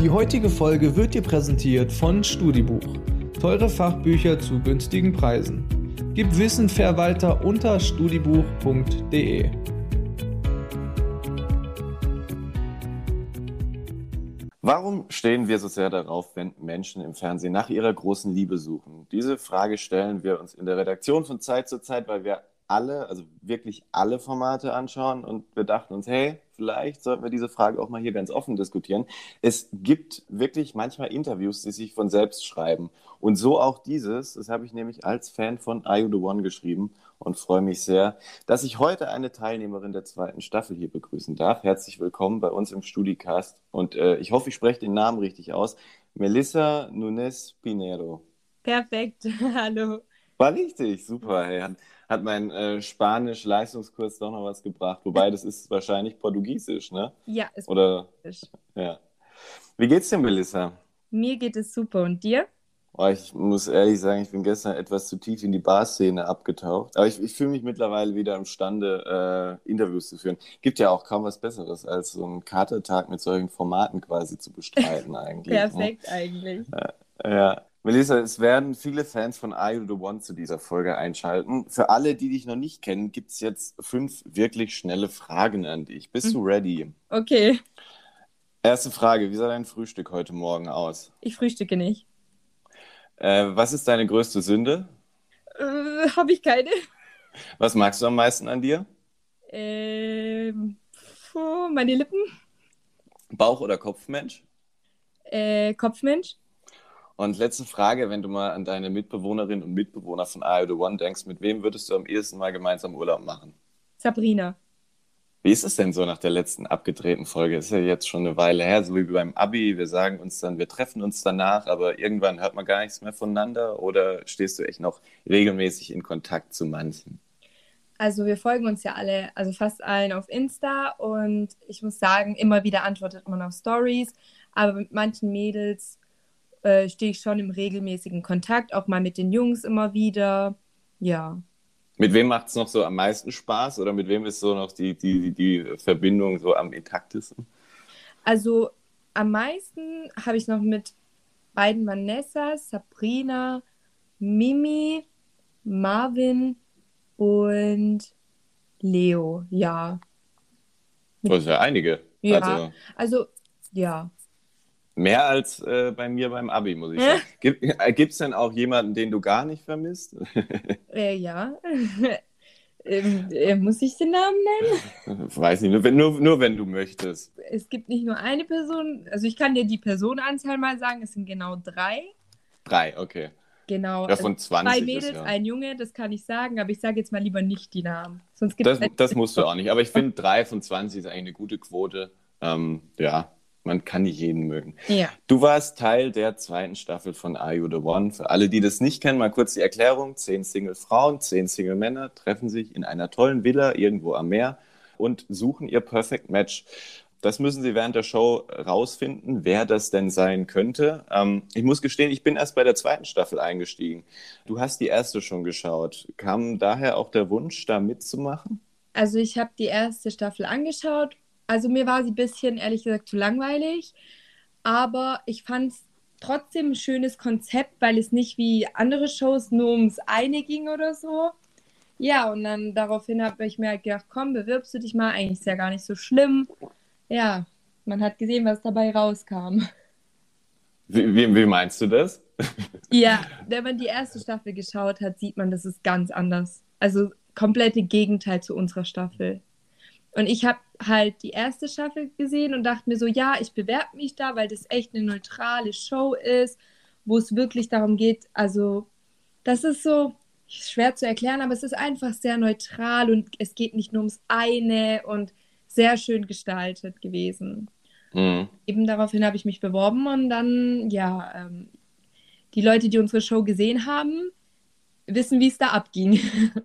Die heutige Folge wird dir präsentiert von Studibuch. Teure Fachbücher zu günstigen Preisen. Gib Wissen Verwalter unter studibuch.de. Warum stehen wir so sehr darauf, wenn Menschen im Fernsehen nach ihrer großen Liebe suchen? Diese Frage stellen wir uns in der Redaktion von Zeit zu Zeit, weil wir alle, also wirklich alle Formate anschauen und wir dachten uns, hey, vielleicht sollten wir diese Frage auch mal hier ganz offen diskutieren. Es gibt wirklich manchmal Interviews, die sich von selbst schreiben und so auch dieses. Das habe ich nämlich als Fan von Are You the One geschrieben und freue mich sehr, dass ich heute eine Teilnehmerin der 2. Staffel hier begrüßen darf. Herzlich willkommen bei uns im Studicast und ich hoffe, ich spreche den Namen richtig aus. Melissa Nunes Pinheiro. Perfekt, hallo. War richtig, super. Hey, hat mein Spanisch-Leistungskurs doch noch was gebracht. Wobei, das ist wahrscheinlich Portugiesisch, ne? Ja, ist Oder, Portugiesisch. ja. Wie geht's dir, Melissa? Mir geht es super. Und dir? Oh, ich muss ehrlich sagen, ich bin gestern etwas zu tief in die Barszene abgetaucht. Aber ich fühle mich mittlerweile wieder imstande, Interviews zu führen. Gibt ja auch kaum was Besseres, als so einen Katertag mit solchen Formaten quasi zu bestreiten eigentlich. Perfekt eigentlich. Ja. Melissa, es werden viele Fans von Are You the One zu dieser Folge einschalten. Für alle, die dich noch nicht kennen, gibt es jetzt 5 wirklich schnelle Fragen an dich. Bist du ready? Okay, Erste Frage, wie sah dein Frühstück heute Morgen aus? ich frühstücke nicht. Was ist deine größte Sünde? Habe ich keine? Was magst du am meisten an dir? Meine Lippen. Bauch- oder Kopfmensch? Kopfmensch. Und letzte Frage, wenn du mal an deine Mitbewohnerinnen und Mitbewohner von Are You the One denkst, mit wem würdest du am ehesten mal gemeinsam Urlaub machen? Sabrina. Wie ist es denn so nach der letzten abgedrehten Folge? Ist ja jetzt schon eine Weile her, so wie beim Abi. Wir sagen uns dann, wir treffen uns danach, aber irgendwann hört man gar nichts mehr voneinander. Oder stehst du echt noch regelmäßig in Kontakt zu manchen? Also wir folgen uns ja alle, also fast allen auf Insta und ich muss sagen, immer wieder antwortet man auf Stories, aber mit manchen Mädels stehe ich schon im regelmäßigen Kontakt, auch mal mit den Jungs immer wieder. Ja. Mit wem macht es noch so am meisten Spaß oder mit wem ist so noch die Verbindung so am intaktesten? Also am meisten habe ich noch mit beiden Vanessas, Sabrina, Mimi, Marvin und Leo. Ja. Das ist ja einige. Ja. Also ja. Mehr als bei mir beim Abi, muss ich sagen. Gibt es denn auch jemanden, den du gar nicht vermisst? Ja. Muss ich den Namen nennen? Weiß nicht, nur wenn du möchtest. Es gibt nicht nur eine Person, also ich kann dir die Personenanzahl mal sagen, es sind genau 3. 3, okay. Genau. Ja, von 20 2 Mädels, ist ja. ein Junge, das kann ich sagen, aber ich sage jetzt mal lieber nicht die Namen. Sonst gibt's Das musst du auch nicht, aber ich finde 3 von 20 ist eigentlich eine gute Quote. Ja, man kann nicht jeden mögen. Ja. Du warst Teil der 2. Staffel von Are You the One. Für alle, die das nicht kennen, mal kurz die Erklärung. 10 Single-Frauen, 10 Single-Männer treffen sich in einer tollen Villa irgendwo am Meer und suchen ihr Perfect Match. Das müssen sie während der Show rausfinden, wer das denn sein könnte. Ich muss gestehen, ich bin erst bei der 2. Staffel eingestiegen. Du hast die 1. schon geschaut. Kam daher auch der Wunsch, da mitzumachen? Also ich habe die 1. Staffel angeschaut. Also mir war sie ein bisschen, ehrlich gesagt, zu langweilig. Aber ich fand es trotzdem ein schönes Konzept, weil es nicht wie andere Shows nur ums eine ging oder so. Ja, und dann daraufhin habe ich mir halt gedacht, komm, bewirbst du dich mal. Eigentlich ist ja gar nicht so schlimm. Ja, man hat gesehen, was dabei rauskam. Wie meinst du das? Ja, wenn man die 1. Staffel geschaut hat, sieht man, das ist ganz anders. Also komplette Gegenteil zu unserer Staffel. Und ich habe halt die 1. Staffel gesehen und dachte mir so, ja, ich bewerbe mich da, weil das echt eine neutrale Show ist, wo es wirklich darum geht, also das ist so schwer zu erklären, aber es ist einfach sehr neutral und es geht nicht nur ums eine und sehr schön gestaltet gewesen. Mhm. Eben daraufhin habe ich mich beworben und dann, ja, die Leute, die unsere Show gesehen haben, wissen, wie es da abging.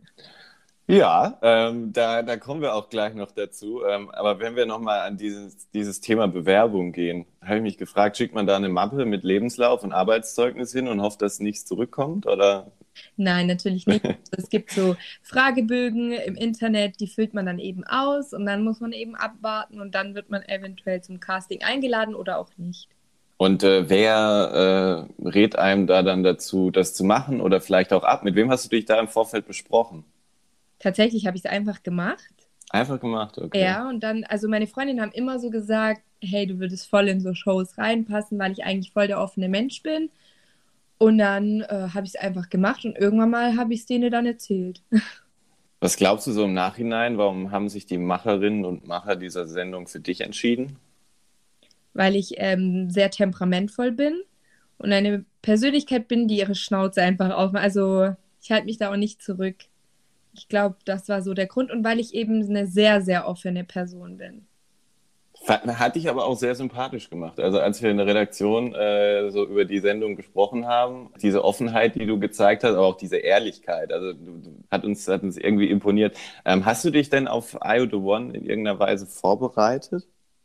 Ja, da kommen wir auch gleich noch dazu. Aber wenn wir nochmal an dieses Thema Bewerbung gehen, habe ich mich gefragt, schickt man da eine Mappe mit Lebenslauf und Arbeitszeugnis hin und hofft, dass nichts zurückkommt? Oder? Nein, natürlich nicht. Es gibt so Fragebögen im Internet, die füllt man dann eben aus und dann muss man eben abwarten und dann wird man eventuell zum Casting eingeladen oder auch nicht. Und wer rät einem da dann dazu, das zu machen oder vielleicht auch ab? Mit wem hast du dich da im Vorfeld besprochen? Tatsächlich habe ich es einfach gemacht. Einfach gemacht, okay. Ja, und dann, also meine Freundinnen haben immer so gesagt, hey, du würdest voll in so Shows reinpassen, weil ich eigentlich voll der offene Mensch bin. Und dann habe ich es einfach gemacht und irgendwann mal habe ich es denen dann erzählt. Was glaubst du so im Nachhinein? Warum haben sich die Macherinnen und Macher dieser Sendung für dich entschieden? Weil ich sehr temperamentvoll bin und eine Persönlichkeit bin, die ihre Schnauze einfach aufmacht. Also ich halte mich da auch nicht zurück. Ich glaube, das war so der Grund und weil ich eben eine sehr, sehr offene Person bin. Hat dich aber auch sehr sympathisch gemacht. Also als wir in der Redaktion so über die Sendung gesprochen haben, diese Offenheit, die du gezeigt hast, aber auch diese Ehrlichkeit, also hat uns irgendwie imponiert. Hast du dich denn auf Eye of the One in irgendeiner Weise vorbereitet?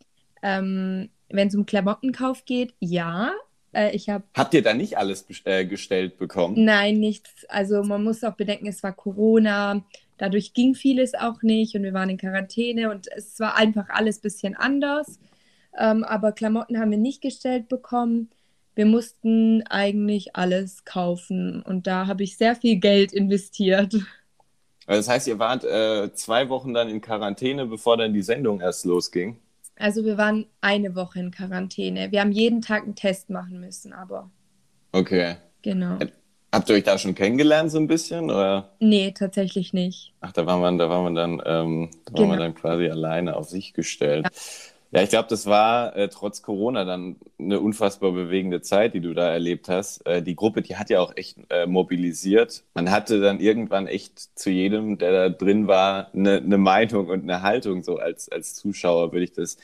Wenn es um Klamottenkauf geht, ja. Ich habe Habt ihr da nicht alles gestellt bekommen? Nein, nichts. Also man muss auch bedenken, es war Corona. Dadurch ging vieles auch nicht und wir waren in Quarantäne und es war einfach alles ein bisschen anders. Aber Klamotten haben wir nicht gestellt bekommen. Wir mussten eigentlich alles kaufen und da habe ich sehr viel Geld investiert. Also das heißt, ihr wart 2 Wochen dann in Quarantäne, bevor dann die Sendung erst losging? Also wir waren eine Woche in Quarantäne. Wir haben jeden Tag einen Test machen müssen, aber Okay. genau. Habt ihr euch da schon kennengelernt so ein bisschen? Oder? Nee, tatsächlich nicht. Ach, da war man Genau. dann quasi alleine auf sich gestellt. Ja, ich glaube, das war trotz Corona dann eine unfassbar bewegende Zeit, die du da erlebt hast. Die Gruppe, die hat ja auch echt mobilisiert. Man hatte dann irgendwann echt zu jedem, der da drin war, eine Meinung und eine Haltung, so als Zuschauer würde ich das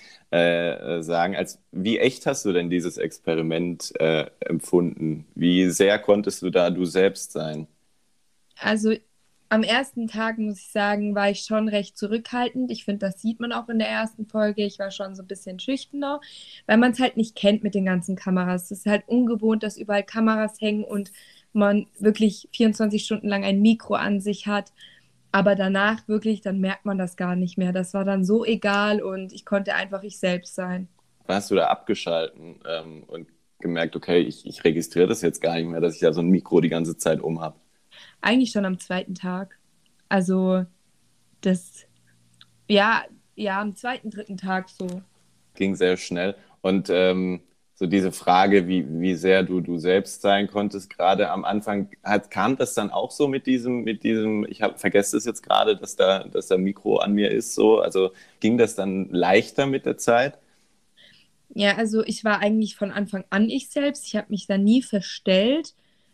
sagen. Wie echt hast du denn dieses Experiment empfunden? Wie sehr konntest du da du selbst sein? Also am ersten Tag, muss ich sagen, war ich schon recht zurückhaltend. Ich finde, das sieht man auch in der ersten Folge. Ich war schon so ein bisschen schüchterner, weil man es halt nicht kennt mit den ganzen Kameras. Es ist halt ungewohnt, dass überall Kameras hängen und man wirklich 24 Stunden lang ein Mikro an sich hat. Aber danach wirklich, dann merkt man das gar nicht mehr. Das war dann so egal und ich konnte einfach ich selbst sein. Wann hast du da abgeschalten und gemerkt, okay, ich registriere das jetzt gar nicht mehr, dass ich da so ein Mikro die ganze Zeit um habe? Eigentlich schon am zweiten Tag. Also das, ja, ja, am zweiten, dritten Tag so. Ging sehr schnell. Und so diese Frage, wie sehr du selbst sein konntest, gerade am Anfang, kam das dann auch so mit diesem, vergesse es jetzt gerade, dass da Mikro an mir ist, so. Also ging das dann leichter mit der Zeit? Ja, also ich war eigentlich von Anfang an ich selbst. Ich habe mich da nie verstellt.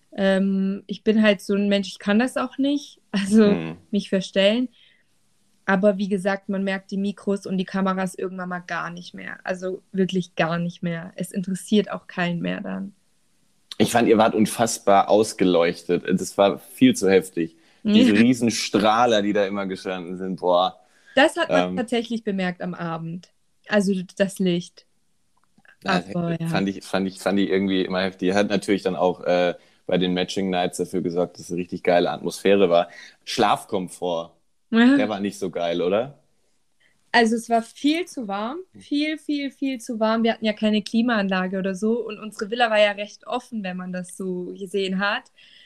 Ich bin halt so ein Mensch, ich kann das auch nicht, also Hm. mich verstellen. Aber wie gesagt, man merkt die Mikros und die Kameras irgendwann mal gar nicht mehr. Also wirklich gar nicht mehr. Es interessiert auch keinen mehr dann. Ich fand, ihr wart unfassbar ausgeleuchtet. Das war viel zu heftig. Diese riesen Strahler, die da immer gestanden sind, boah. Das hat man Ähm, tatsächlich bemerkt am Abend. Also das Licht. Das Aber ja. fand ich irgendwie immer heftig. Hat natürlich dann auch bei den Matching Nights dafür gesorgt, dass es eine richtig geile Atmosphäre war. Schlafkomfort, der war nicht so geil, oder? Also es war viel zu warm, viel, viel, viel zu warm. Wir hatten ja keine Klimaanlage oder so und unsere Villa war ja recht offen, wenn man das so gesehen hat.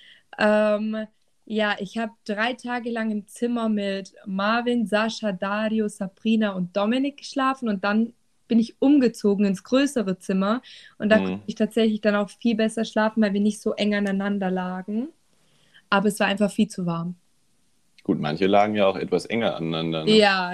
Ähm, ja, ich habe 3 Tage lang im Zimmer mit Marvin, Sascha, Dario, Sabrina und Dominik geschlafen und dann bin ich umgezogen ins größere Zimmer und da konnte Mhm. ich tatsächlich dann auch viel besser schlafen, weil wir nicht so eng aneinander lagen. Aber es war einfach viel zu warm. Gut, manche lagen ja auch etwas enger aneinander, ne? Ja,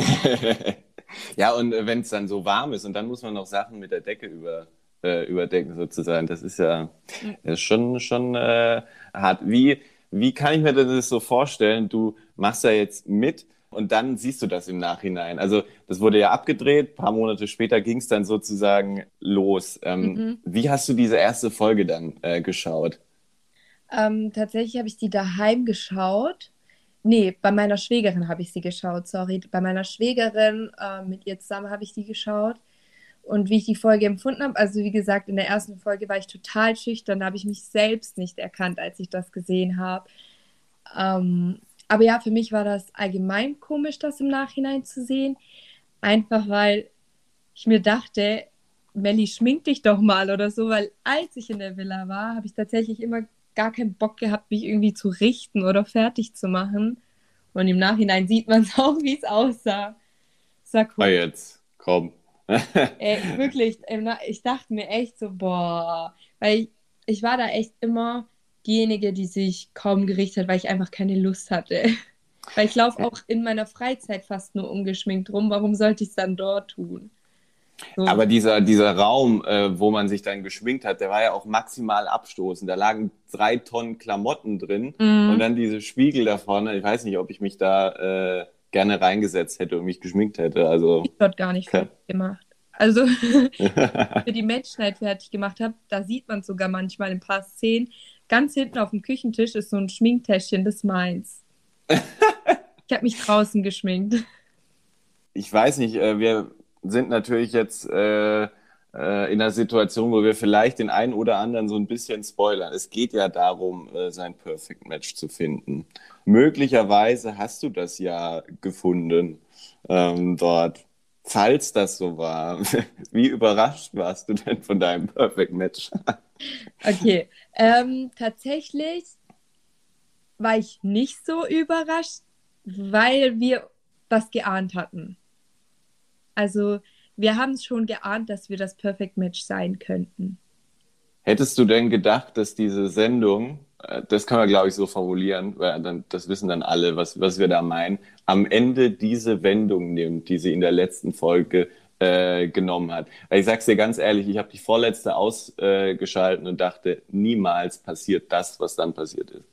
Ja, und wenn es dann so warm ist und dann muss man noch Sachen mit der Decke überdecken sozusagen, das ist schon hart. Wie kann ich mir das so vorstellen? Du machst da jetzt mit und dann siehst du das im Nachhinein. Also das wurde ja abgedreht, ein paar Monate später ging es dann sozusagen los. mhm. Wie hast du diese erste Folge dann geschaut? Tatsächlich habe ich die daheim geschaut. Nee, bei meiner Schwägerin habe ich sie geschaut, sorry. Bei meiner Schwägerin, mit ihr zusammen habe ich die geschaut. Und wie ich die Folge empfunden habe, also wie gesagt, in der ersten Folge war ich total schüchtern, da habe ich mich selbst nicht erkannt, als ich das gesehen habe. Aber ja, für mich war das allgemein komisch, das im Nachhinein zu sehen. Einfach weil ich mir dachte, Melli, schmink dich doch mal oder so, weil als ich in der Villa war, habe ich tatsächlich immer gar keinen Bock gehabt, mich irgendwie zu richten oder fertig zu machen. Und im Nachhinein sieht man es auch, wie es aussah. Es war Ah, komisch. jetzt, komm. Wirklich, ich dachte mir echt so, boah, weil ich war da echt immer diejenige, die sich kaum gerichtet hat, weil ich einfach keine Lust hatte. Weil ich laufe auch in meiner Freizeit fast nur ungeschminkt rum. Warum sollte ich es dann dort tun? So. Aber dieser Raum, wo man sich dann geschminkt hat, der war ja auch maximal abstoßend. Da lagen 3 Tonnen Klamotten drin und Mm, dann diese Spiegel da vorne. Ich weiß nicht, ob ich mich da gerne reingesetzt hätte und mich geschminkt hätte. ich Also, dort gar nicht okay. fertig gemacht. Also, für die Matchnight fertig gemacht habe, da sieht man sogar manchmal in ein paar Szenen. Ganz hinten auf dem Küchentisch ist so ein Schminktäschchen, das ist meins. Ich habe mich draußen geschminkt. Ich weiß nicht, wir sind natürlich jetzt in einer Situation, wo wir vielleicht den einen oder anderen so ein bisschen spoilern. Es geht ja darum, sein Perfect Match zu finden. Möglicherweise hast du das ja gefunden dort. Falls das so war, wie überrascht warst du denn von deinem Perfect Match? Okay, tatsächlich war ich nicht so überrascht, weil wir das geahnt hatten. Also, wir haben es schon geahnt, dass wir das Perfect Match sein könnten. Hättest du denn gedacht, dass diese Sendung, das kann man glaube ich so formulieren, weil dann, das wissen dann alle, was wir da meinen, am Ende diese Wendung nimmt, die sie in der letzten Folge genommen hat. Weil ich sag's dir ganz ehrlich, ich habe die vorletzte ausgeschalten und dachte, niemals passiert das, was dann passiert ist.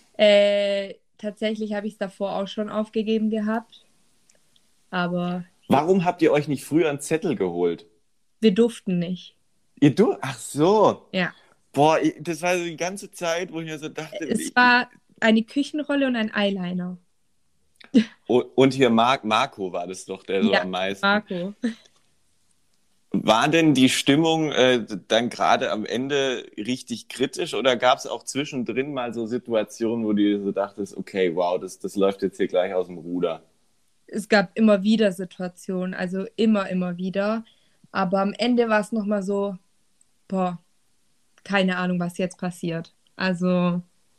Tatsächlich habe ich es davor auch schon aufgegeben gehabt, aber Warum habt ihr euch nicht früher einen Zettel geholt? wir durften nicht. Ach so. Ja. Boah, das war so die ganze Zeit, wo ich mir so dachte, Es war eine Küchenrolle und ein Eyeliner. und hier Marco war das doch, der so Ja, am meisten. Marco. War denn die Stimmung dann gerade am Ende richtig kritisch oder gab es auch zwischendrin mal so Situationen, wo du so dachtest, okay, wow, das läuft jetzt hier gleich aus dem Ruder? Es gab immer wieder Situationen, also immer wieder. Aber am Ende war es nochmal so, boah, keine Ahnung, was jetzt passiert. Also,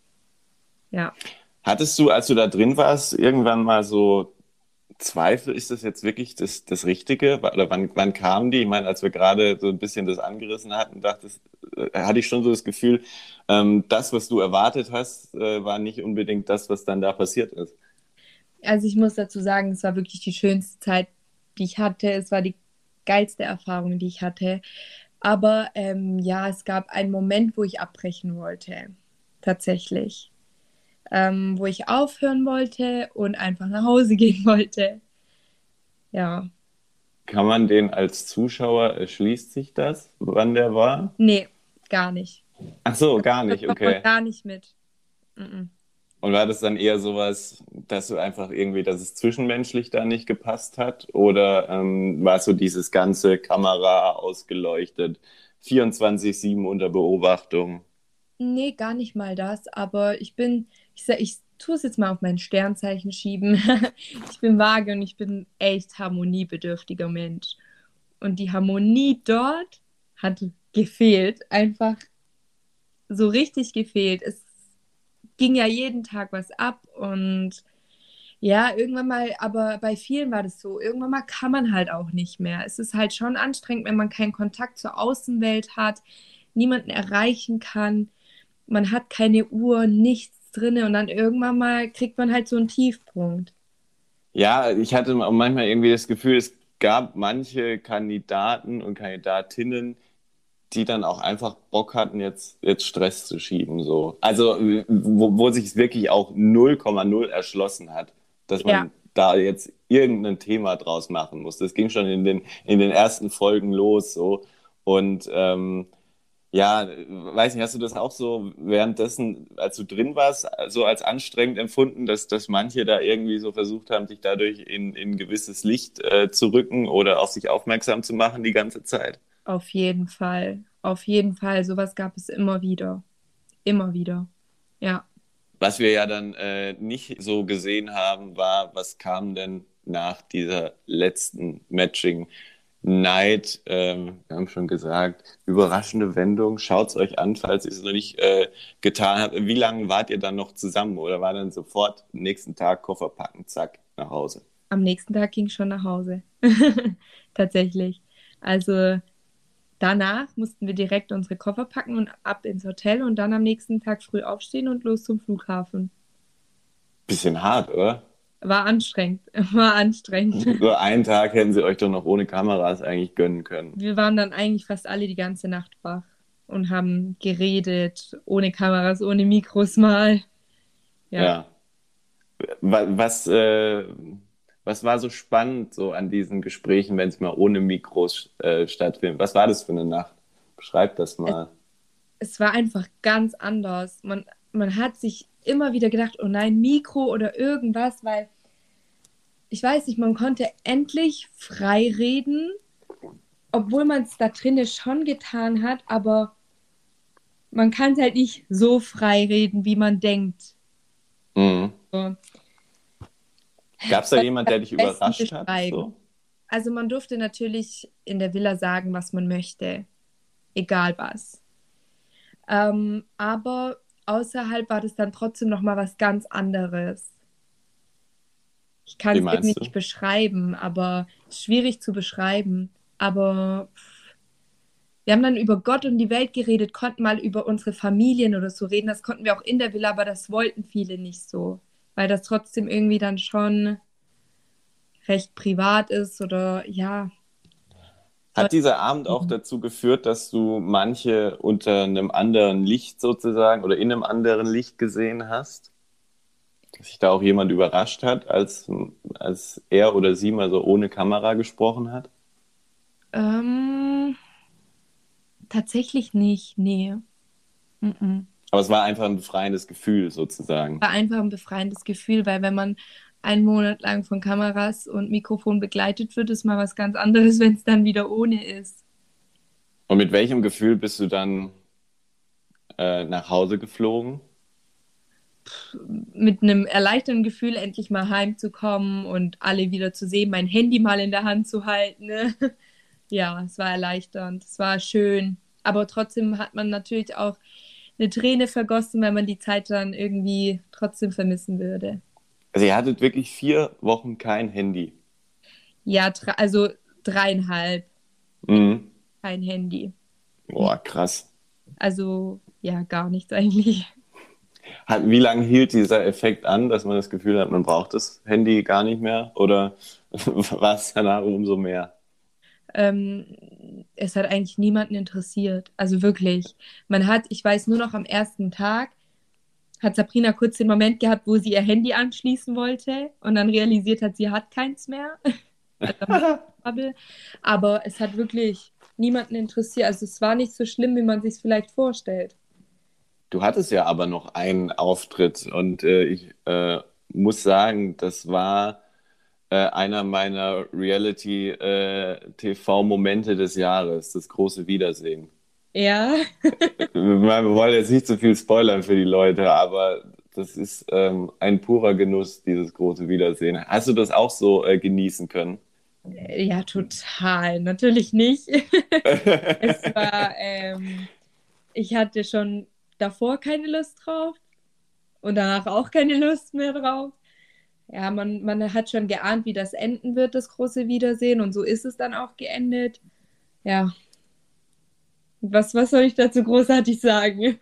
ja. Hattest du, als du da drin warst, irgendwann mal so Zweifel, ist das jetzt wirklich das Richtige? Oder wann kamen die? Ich meine, als wir gerade so ein bisschen das angerissen hatten, hatte ich schon so das Gefühl, das, was du erwartet hast, war nicht unbedingt das, was dann da passiert ist. Also ich muss dazu sagen, es war wirklich die schönste Zeit, die ich hatte. Es war die geilste Erfahrung, die ich hatte. Aber ja, es gab einen Moment, wo ich abbrechen wollte. Tatsächlich. Wo ich aufhören wollte und einfach nach Hause gehen wollte. Ja. Kann man den als Zuschauer, erschließt sich das, wann der war? Nee, gar nicht. Ach so, gar Da nicht, kommt man okay. gar nicht mit. Mm-mm. Und war das dann eher sowas, dass du einfach irgendwie, dass es zwischenmenschlich da nicht gepasst hat? Oder war es so dieses ganze Kamera ausgeleuchtet, 24/7 unter Beobachtung? Nee, gar nicht mal das. Aber ich tue es jetzt mal auf mein Sternzeichen schieben. Ich bin vage und ich bin echt harmoniebedürftiger Mensch. Und die Harmonie dort hat gefehlt, einfach so richtig gefehlt. Es ging ja jeden Tag was ab und ja, irgendwann mal, aber bei vielen war das so, irgendwann mal kann man halt auch nicht mehr. Es ist halt schon anstrengend, wenn man keinen Kontakt zur Außenwelt hat, niemanden erreichen kann, man hat keine Uhr, nichts drinne und dann irgendwann mal kriegt man halt so einen Tiefpunkt. Ja, ich hatte auch manchmal irgendwie das Gefühl, es gab manche Kandidaten und Kandidatinnen, die dann auch einfach Bock hatten, jetzt Stress zu schieben, so. Also, wo sich es wirklich auch 0,0 erschlossen hat, dass Ja, man da jetzt irgendein Thema draus machen muss. Das ging schon in den ersten Folgen los, so. Und ja, weiß nicht, hast du das auch so währenddessen, als du drin warst, so als anstrengend empfunden, dass manche da irgendwie so versucht haben, sich dadurch in gewisses Licht zu rücken oder auf sich aufmerksam zu machen die ganze Zeit? auf jeden Fall. Auf jeden Fall. Sowas gab es immer wieder. Immer wieder. Ja. Was wir ja dann nicht so gesehen haben, war, was kam denn nach dieser letzten Matching Neid, wir haben schon gesagt, überraschende Wendung. Schaut es euch an, falls ihr es noch nicht getan habt. Wie lange wart ihr dann noch zusammen oder war dann sofort nächsten Tag Koffer packen, zack, nach Hause? Am nächsten Tag ging ich schon nach Hause. Tatsächlich. Also danach mussten wir direkt unsere Koffer packen und ab ins Hotel und dann am nächsten Tag früh aufstehen und los zum Flughafen. Bisschen hart, oder? War anstrengend. War anstrengend. So einen Tag hätten sie euch doch noch ohne Kameras eigentlich gönnen können. Wir waren dann eigentlich fast alle die ganze Nacht wach und haben geredet, ohne Kameras, ohne Mikros mal. Ja. Ja. Was, was war so spannend so an diesen Gesprächen, wenn es mal ohne Mikros stattfindet? Was war das für eine Nacht? Beschreib das mal. Es war einfach ganz anders. Man hat sich immer wieder gedacht, oh nein, Mikro oder irgendwas, weil ich weiß nicht, man konnte endlich frei reden, obwohl man es da drinnen schon getan hat, aber man kann es halt nicht so frei reden, wie man denkt. Mhm. So. Gab es da jemand, der dich Am besten überrascht hat? beschreiben. So? Also man durfte natürlich in der Villa sagen, was man möchte, egal was. Aber außerhalb war das dann trotzdem nochmal was ganz anderes. Ich kann Wie es meinst irgendwie du? nicht beschreiben, aber es ist schwierig zu beschreiben. Aber wir haben dann über Gott und die Welt geredet, konnten mal über unsere Familien oder so reden. Das konnten wir auch in der Villa, aber das wollten viele nicht so, weil das trotzdem irgendwie dann schon recht privat ist oder ja. Hat dieser Abend auch dazu geführt, dass du manche unter einem anderen Licht sozusagen oder in einem anderen Licht gesehen hast? Dass sich da auch jemand überrascht hat, als er oder sie mal so ohne Kamera gesprochen hat? Ähm, Tatsächlich nicht, nee. Mhm. Aber es war einfach ein befreiendes Gefühl sozusagen. War einfach ein befreiendes Gefühl, weil wenn man einen Monat lang von Kameras und Mikrofon begleitet wird, ist mal was ganz anderes, wenn es dann wieder ohne ist. Und mit welchem Gefühl bist du dann nach Hause geflogen? Mit einem erleichterten Gefühl, endlich mal heimzukommen und alle wieder zu sehen, mein Handy mal in der Hand zu halten. Ne? Ja, es war erleichternd, es war schön. Aber trotzdem hat man natürlich auch eine Träne vergossen, weil man die Zeit dann irgendwie trotzdem vermissen würde. Also ihr hattet wirklich 4 Wochen kein Handy. Ja, also 3,5, Mhm. kein Handy. Boah, krass. Also ja, gar nichts eigentlich. Wie lange hielt dieser Effekt an, dass man das Gefühl hat, man braucht das Handy gar nicht mehr? Oder war es danach umso mehr? Es hat eigentlich niemanden interessiert. Also wirklich. Ich weiß nur noch am ersten Tag, hat Sabrina kurz den Moment gehabt, wo sie ihr Handy anschließen wollte und dann realisiert hat, sie hat keins mehr. Also, aber es hat wirklich niemanden interessiert. Also es war nicht so schlimm, wie man sich es vielleicht vorstellt. Du hattest ja aber noch einen Auftritt und ich muss sagen, das war einer meiner Reality-TV-Momente des Jahres, das große Wiedersehen. Ja, Wir wollen jetzt nicht zu viel spoilern für die Leute, aber das ist ein purer Genuss, dieses große Wiedersehen. Hast du das auch so genießen können? ja, total. Natürlich nicht. Es war, ich hatte schon davor keine Lust drauf und danach auch keine Lust mehr drauf. Ja, man hat schon geahnt, wie das enden wird, das große Wiedersehen. Und so ist es dann auch geendet. Ja, was soll ich dazu großartig sagen?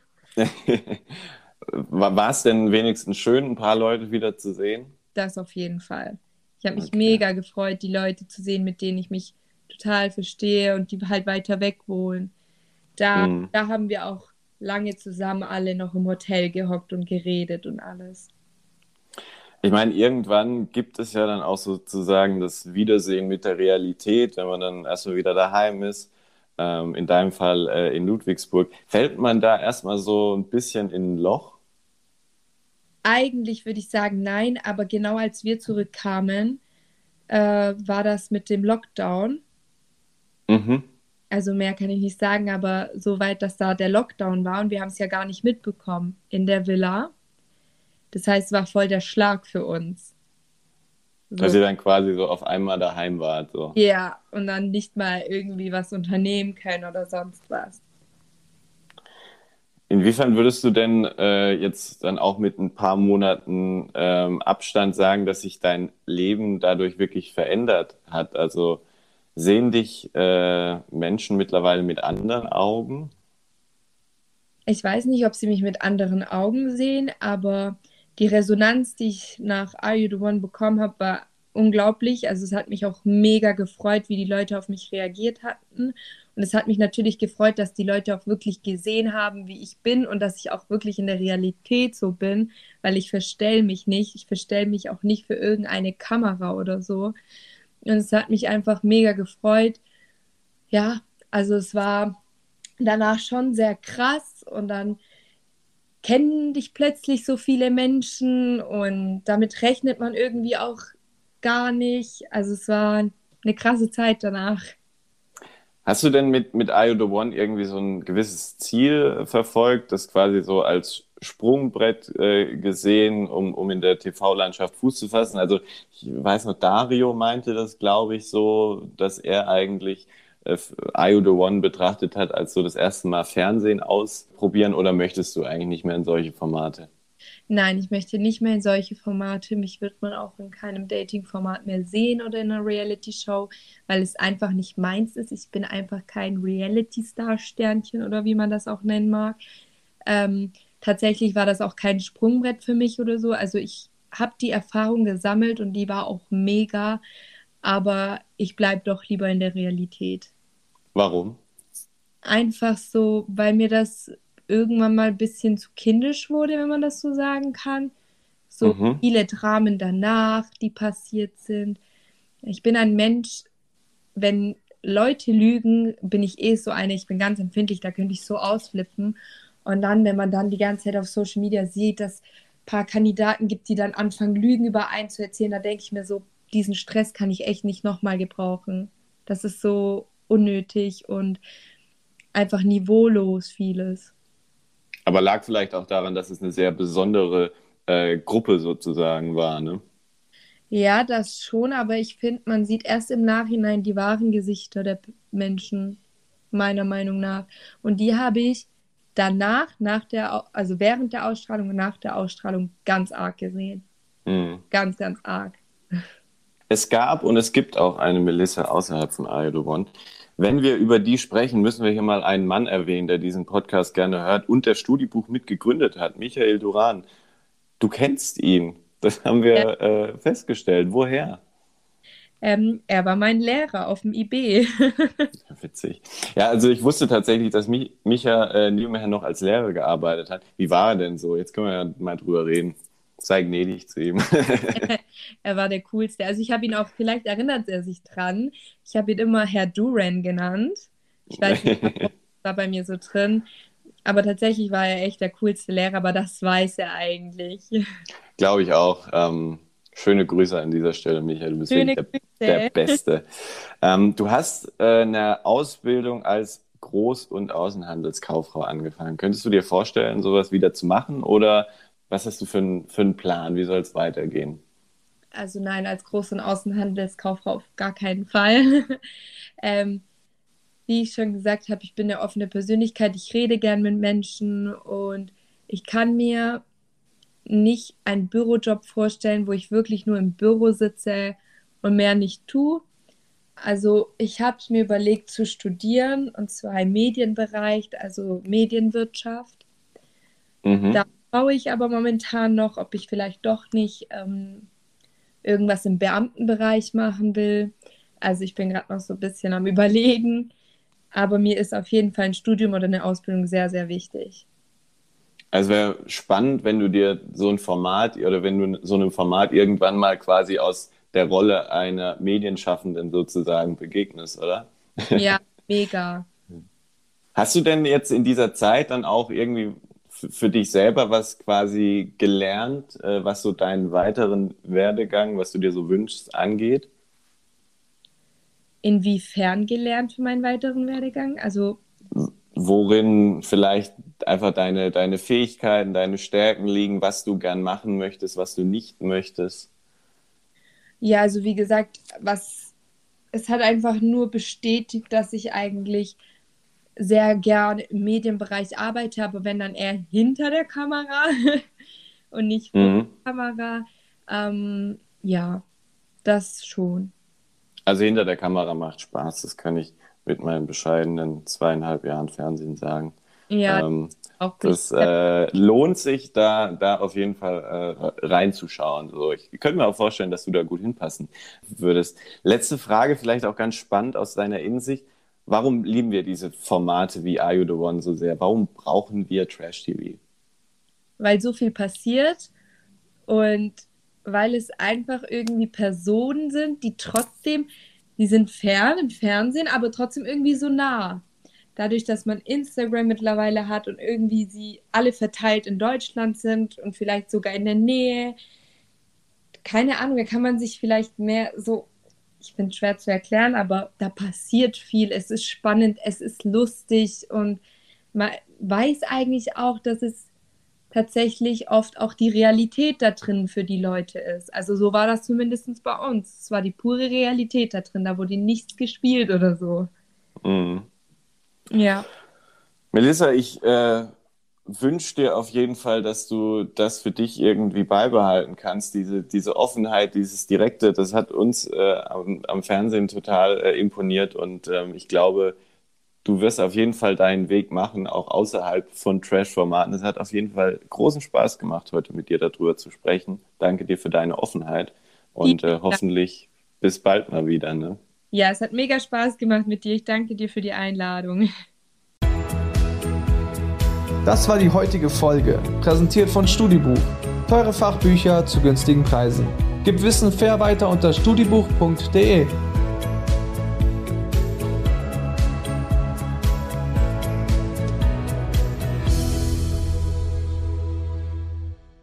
War es denn wenigstens schön, ein paar Leute wieder zu sehen? Das auf jeden Fall. Ich habe mich Okay. mega gefreut, die Leute zu sehen, mit denen ich mich total verstehe und die halt weiter weg wohnen. Da, Hm. da haben wir auch lange zusammen alle noch im Hotel gehockt und geredet und alles. Ich meine, irgendwann gibt es ja dann auch sozusagen das Wiedersehen mit der Realität, wenn man dann erstmal wieder daheim ist. In deinem Fall in Ludwigsburg. Fällt man da erstmal so ein bisschen in ein Loch? Eigentlich würde ich sagen nein, aber genau als wir zurückkamen, war das mit dem Lockdown. Mhm. Also mehr kann ich nicht sagen, aber soweit, dass da der Lockdown war und wir haben es ja gar nicht mitbekommen in der Villa. Das heißt, es war voll der Schlag für uns. Dass ihr dann quasi so auf einmal daheim wart. So. Ja, und dann nicht mal irgendwie was unternehmen können oder sonst was. Inwiefern würdest du denn jetzt dann auch mit ein paar Monaten Abstand sagen, dass sich dein Leben dadurch wirklich verändert hat? Also sehen dich Menschen mittlerweile mit anderen Augen? Ich weiß nicht, ob sie mich mit anderen Augen sehen, aber die Resonanz, die ich nach Are You the One bekommen habe, war unglaublich. Also es hat mich auch mega gefreut, wie die Leute auf mich reagiert hatten. Und es hat mich natürlich gefreut, dass die Leute auch wirklich gesehen haben, wie ich bin und dass ich auch wirklich in der Realität so bin, weil ich verstell mich nicht. Ich verstell mich auch nicht für irgendeine Kamera oder so. Und es hat mich einfach mega gefreut. Ja, also es war danach schon sehr krass und dann kennen dich plötzlich so viele Menschen und damit rechnet man irgendwie auch gar nicht. Also es war eine krasse Zeit danach. Hast du denn mit Are You the One irgendwie so ein gewisses Ziel verfolgt, das quasi so als Sprungbrett gesehen, um in der TV-Landschaft Fuß zu fassen? Also ich weiß noch, Dario meinte das, glaube ich, so, dass er eigentlich Are You the One betrachtet hat als so das erste Mal Fernsehen ausprobieren, oder möchtest du eigentlich nicht mehr in solche Formate? Nein, ich möchte nicht mehr in solche Formate. Mich wird man auch in keinem Dating-Format mehr sehen oder in einer Reality-Show, weil es einfach nicht meins ist. Ich bin einfach kein Reality-Star-Sternchen oder wie man das auch nennen mag. Tatsächlich war das auch kein Sprungbrett für mich oder so. Also ich habe die Erfahrung gesammelt und die war auch mega, aber ich bleibe doch lieber in der Realität. Warum? Einfach so, weil mir das irgendwann mal ein bisschen zu kindisch wurde, wenn man das so sagen kann. So Mhm. viele Dramen danach, die passiert sind. Ich bin ein Mensch, wenn Leute lügen, bin ich so eine, ich bin ganz empfindlich, da könnte ich so ausflippen. Und dann, wenn man dann die ganze Zeit auf Social Media sieht, dass es ein paar Kandidaten gibt, die dann anfangen, Lügen über einen zu erzählen, da denke ich mir so, diesen Stress kann ich echt nicht nochmal gebrauchen. Das ist so unnötig und einfach niveaulos vieles. Aber lag vielleicht auch daran, dass es eine sehr besondere Gruppe sozusagen war, ne? Ja, das schon, aber ich finde, man sieht erst im Nachhinein die wahren Gesichter der Menschen, meiner Meinung nach. Und die habe ich danach, also während der Ausstrahlung und nach der Ausstrahlung ganz arg gesehen. Mhm. Ganz, ganz arg. Es gab und es gibt auch eine Melissa außerhalb von Are You the One. Wenn wir über die sprechen, müssen wir hier mal einen Mann erwähnen, der diesen Podcast gerne hört und der Studiebuch mitgegründet hat, Michael Duran. Du kennst ihn, das haben wir festgestellt. Woher? Er war mein Lehrer auf dem IB. Witzig. Ja, also ich wusste tatsächlich, dass Micha nebenher noch als Lehrer gearbeitet hat. Wie war er denn so? Jetzt können wir ja mal drüber reden. Sei gnädig zu ihm. Er war der Coolste. Also ich habe ihn auch, vielleicht erinnert er sich dran, ich habe ihn immer Herr Duran genannt. Ich weiß nicht, warum, das war bei mir so drin. Aber tatsächlich war er echt der coolste Lehrer, aber das weiß er eigentlich. Glaube ich auch. Schöne Grüße an dieser Stelle, Michael. Du bist Schöne wirklich Grüße. der Beste. Du hast eine Ausbildung als Groß- und Außenhandelskauffrau angefangen. Könntest du dir vorstellen, sowas wieder zu machen? Oder was hast du für einen Plan? Wie soll es weitergehen? Also nein, als Groß- und Außenhandelskauffrau auf gar keinen Fall. Ähm, Wie ich schon gesagt habe, ich bin eine offene Persönlichkeit. Ich rede gern mit Menschen und ich kann mir nicht einen Bürojob vorstellen, wo ich wirklich nur im Büro sitze und mehr nicht tue. Also ich habe mir überlegt zu studieren und zwar im Medienbereich, also Medienwirtschaft. Da Mhm. schaue ich aber momentan noch, ob ich vielleicht doch nicht irgendwas im Beamtenbereich machen will. Also ich bin gerade noch so ein bisschen am Überlegen, aber mir ist auf jeden Fall ein Studium oder eine Ausbildung sehr, sehr wichtig. Also wäre spannend, wenn du dir so ein Format oder wenn du so einem Format irgendwann mal quasi aus der Rolle einer Medienschaffenden sozusagen begegnest, oder? Ja, mega. Hast du denn jetzt in dieser Zeit dann auch irgendwie für dich selber was quasi gelernt, was so deinen weiteren Werdegang, was du dir so wünschst, angeht? Inwiefern gelernt für meinen weiteren Werdegang? Also Worin vielleicht einfach deine Fähigkeiten, deine Stärken liegen, was du gern machen möchtest, was du nicht möchtest? Ja, also wie gesagt, es hat einfach nur bestätigt, dass ich eigentlich sehr gerne im Medienbereich arbeite, aber wenn dann eher hinter der Kamera und nicht vor Mhm. der Kamera. Ja, das schon. Also hinter der Kamera macht Spaß, das kann ich mit meinen bescheidenen 2,5 Jahren Fernsehen sagen. Ja, Ähm, auch Das bestätigt. lohnt sich, da auf jeden Fall reinzuschauen. So, ich könnte mir auch vorstellen, dass du da gut hinpassen würdest. Letzte Frage, vielleicht auch ganz spannend aus deiner Innensicht. Warum lieben wir diese Formate wie Are You the One so sehr? Warum brauchen wir Trash-TV? Weil so viel passiert und weil es einfach irgendwie Personen sind, die sind fern im Fernsehen, aber trotzdem irgendwie so nah. Dadurch, dass man Instagram mittlerweile hat und irgendwie sie alle verteilt in Deutschland sind und vielleicht sogar in der Nähe. Keine Ahnung, da kann man sich vielleicht mehr so, ich finde es schwer zu erklären, aber da passiert viel. Es ist spannend, es ist lustig und man weiß eigentlich auch, dass es tatsächlich oft auch die Realität da drin für die Leute ist. Also so war das zumindest bei uns. Es war die pure Realität da drin, da wurde nichts gespielt oder so. Mhm. Ja, Melissa, ich wünsche dir auf jeden Fall, dass du das für dich irgendwie beibehalten kannst. Diese Offenheit, dieses Direkte, das hat uns am Fernsehen total imponiert und ich glaube, du wirst auf jeden Fall deinen Weg machen, auch außerhalb von Trash-Formaten. Es hat auf jeden Fall großen Spaß gemacht, heute mit dir darüber zu sprechen. Danke dir für deine Offenheit und vielen Dank. hoffentlich bis bald mal wieder, ne? Ja, es hat mega Spaß gemacht mit dir. Ich danke dir für die Einladung. Das war die heutige Folge, präsentiert von Studibuch. Teure Fachbücher zu günstigen Preisen. Gib Wissen fair weiter unter studibuch.de.